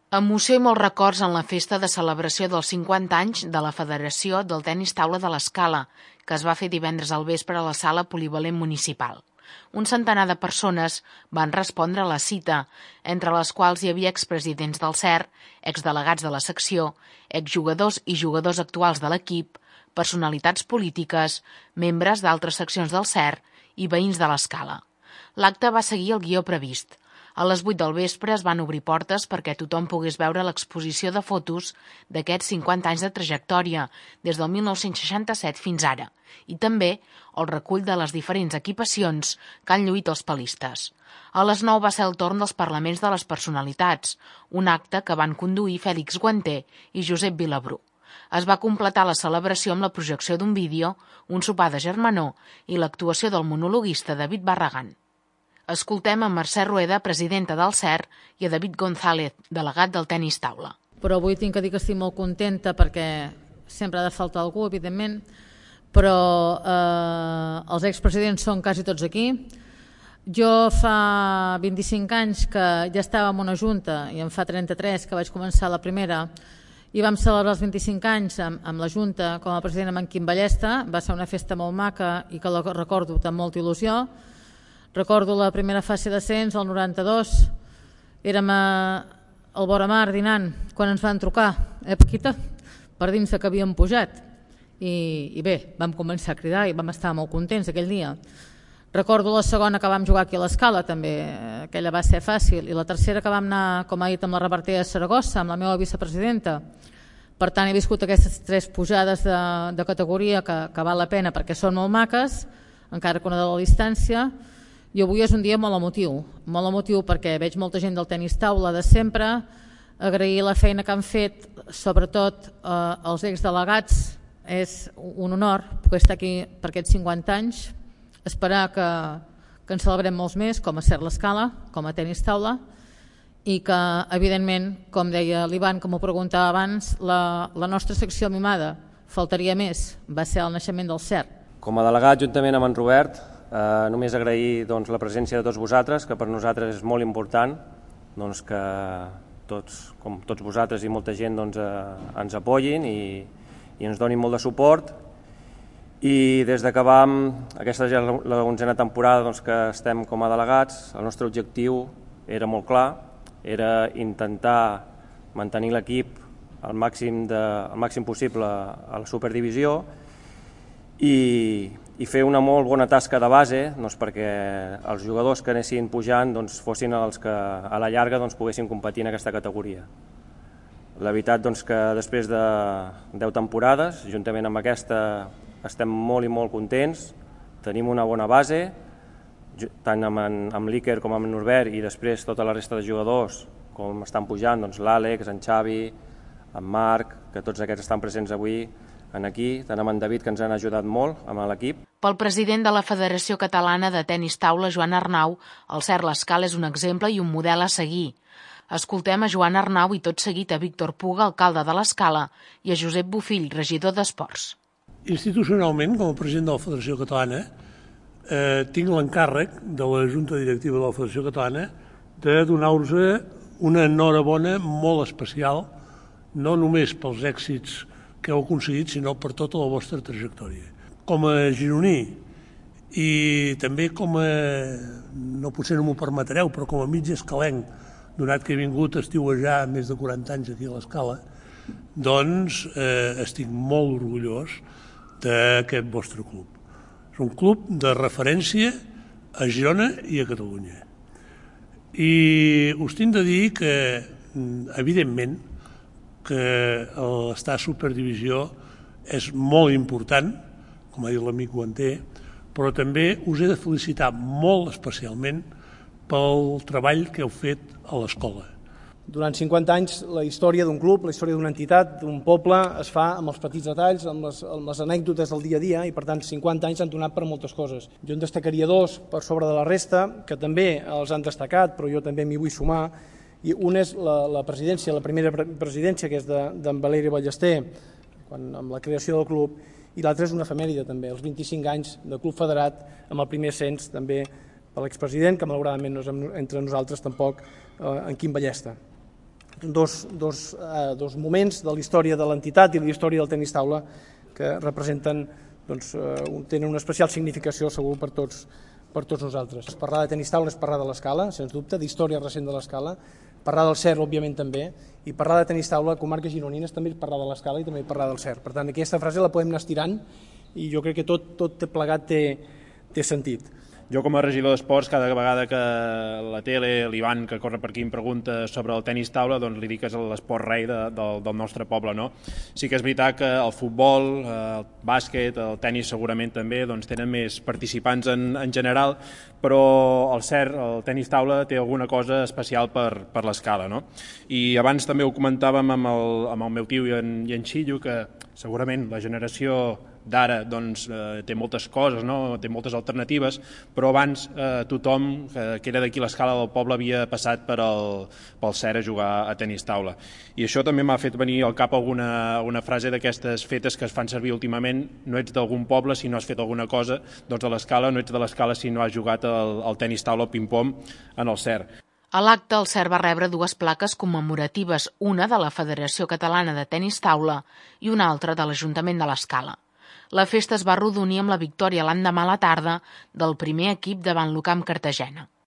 Emoció i molts records en la festa de celebració dels 50 anys de la Federació del Tenis Taula de l'Escala, que es va fer divendres al vespre a la Sala Polivalent Municipal. Un centenar de persones van respondre a la cita, entre les quals hi havia expresidents del CERT, exdelegats de la secció, exjugadors i jugadors actuals de l'equip, personalitats polítiques, membres d'altres seccions del CERT i veïns de l'Escala. L'acte va seguir el guió previst. A les 8 del vespre es van obrir portes perquè tothom pogués veure l'exposició de fotos d'aquests 50 anys de trajectòria, des del 1967 fins ara, i també el recull de les diferents equipacions que han lluït els palistes. A les 9 va ser el torn dels parlaments de les personalitats, un acte que van conduir Fèlix Guanter i Josep Vilabrú. Es va completar la celebració amb la projecció d'un vídeo, un sopar de germanor i l'actuació del monologuista David Barragán. Escoltem a Mercè Rueda, presidenta del CERT, i a David González, delegat del tenis taula. Però avui tinc que dir que estic molt contenta perquè sempre ha de faltar algú, evidentment, però els expresidents són quasi tots aquí. Jo fa 25 anys que ja estava en una junta i en fa 33 que vaig començar la primera i vam celebrar els 25 anys amb la junta com a president amb en Quim Ballesta. Va ser una festa molt maca i que la recordo amb molta il·lusió. Recordo la primera fase d'ascens, el 92, érem al vora mar dinant quan ens van trucar, Paquita, per dir-nos que havíem pujat. I bé, vam començar a cridar i vam estar molt contents aquell dia. Recordo la segona que vam jugar aquí a l'Escala, també, aquella va ser fàcil, i la tercera que vam anar, com ha dit, amb la revertida de Saragossa, amb la meva vicepresidenta. Per tant, he viscut aquestes 3 pujades de categoria que val la pena perquè són molt maques, encara que una de la distància. I avui és un dia molt emotiu perquè veig molta gent del tenis taula de sempre, agrair la feina que han fet, sobretot els exdelegats. És un honor poder estar aquí per aquests 50 anys, esperar que en celebrem molts més, com a CERT l'Escala, com a tenis taula, i que, evidentment, com deia l'Ivan, com ho preguntava abans, la nostra secció mimada, faltaria més, va ser el naixement del CERT. Com a delegat, juntament amb en Robert, només agrair la presència de tots vosaltres, que per nosaltres és molt important que com tots vosaltres i molta gent ens apoyin i ens donin molt de suport. I des que vam, aquesta ja és la 11a temporada que estem com a delegats, el nostre objectiu era molt clar, era intentar mantenir l'equip al màxim possible a la superdivisió i fer una molt bona tasca de base perquè els jugadors que anessin pujant fossin els que a la llarga poguessin competir en aquesta categoria. La veritat que després de 10 temporades, juntament amb aquesta, estem molt i molt contents, tenim una bona base, tant amb l'Iker com amb Norbert i després tota la resta de jugadors, com estan pujant, l'Àlex, en Xavi, en Marc, que tots aquests estan presents avui aquí, tant amb en David, que ens han ajudat molt amb l'equip. Pel president de la Federació Catalana de Tenis Taula, Joan Arnau, el CERT l'Escala és un exemple i un model a seguir. Escoltem a Joan Arnau i tot seguit a Víctor Puga, alcalde de l'Escala, i a Josep Bofill, regidor d'Esports. Institucionalment, com a president de la Federació Catalana, tinc l'encàrrec de la Junta Directiva de la Federació Catalana de donar-vos una enhorabona molt especial, no només pels èxits que heu aconseguit, sinó per tota la vostra trajectòria. Com a gironí i també com a, potser no m'ho permetreu, però com a mig escalenc, donat que he vingut a estiuejar més de 40 anys aquí a l'Escala, estic molt orgullós d'aquest vostre club. És un club de referència a Girona i a Catalunya. I us tinc de dir que, evidentment, que l'estar a superdivisió és molt important, com ha dit l'amic Guanter, però també us he de felicitar molt especialment pel treball que heu fet a l'escola. Durant 50 anys la història d'un club, la història d'una entitat, d'un poble, es fa amb els petits detalls, amb les anècdotes del dia a dia i per tant 50 anys han donat per moltes coses. Jo en destacaria 2 per sobre de la resta, que també els han destacat, però jo també m'hi vull sumar. I una és la presidència, la primera presidència, que és d'en Valeri Ballester, amb la creació del club, i l'altra és una efemèride també, els 25 anys de club federat, amb el primer ascens també per l'expresident, que malauradament no és entre nosaltres tampoc, en Quim Ballesta. dos moments de la història de l'entitat i la història del tenis taula que representen, tenen una especial significació segur per tots nosaltres. Parlar de tenis taula és parlar de l'Escala, sens dubte, d'història recent de l'Escala, parlar del CER, òbviament, també, i parlar de tenis taula a comarques gironines també és parlar de l'Escala i també parlar del CER. Per tant, aquesta frase la podem anar estirant i jo crec que tot plegat té sentit. Jo, com a regidor d'Esports, cada vegada que la tele, l'Ivan, que corre per aquí, em pregunta sobre el tenis taula, doncs li dic que és l'esport rei del nostre poble, no? Sí que és veritat que el futbol, el bàsquet, el tenis segurament també doncs tenen més participants en general, però el CER, el tenis taula, té alguna cosa especial per l'Escala, no? I abans també ho comentàvem amb el meu tio i en Xillo, que segurament la generació d'ara doncs, té moltes coses, no? Té moltes alternatives, però abans tothom que era d'aquí l'Escala del poble havia passat pel CER a jugar a tenis taula. I això també m'ha fet venir al cap alguna frase d'aquestes fetes que es fan servir últimament: no ets d'algun poble si no has fet alguna cosa doncs de l'Escala, no ets de l'Escala si no has jugat al tenis taula o ping-pong en el CER. A l'acte, el CER va rebre 2 plaques commemoratives, una de la Federació Catalana de Tenis Taula i una altra de l'Ajuntament de l'Escala. La festa es va arrodonir amb la victòria l'endemà a la tarda del primer equip davant l'UCAM Cartagena.